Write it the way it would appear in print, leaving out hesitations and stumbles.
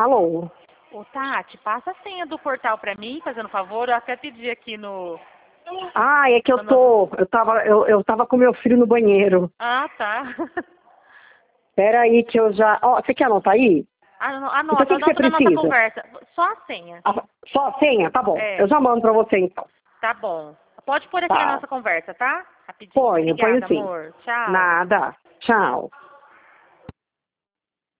Alô? Ô, Tati, passa a senha do portal pra mim, fazendo favor. Eu até pedi aqui no... Ah, é que eu tava com meu filho no banheiro. Ah, tá. Espera aí que eu já... Ó, você quer anotar aí? Anota, Então, o que você anota na nossa precisa? conversa. Só a senha. Só a senha? Tá bom. É, Eu já mando pra você, então. tá bom. Pode pôr aqui na Tá. nossa conversa, tá? Rapidinho. Ponho Obrigada, sim. amor. Tchau. Nada. Tchau.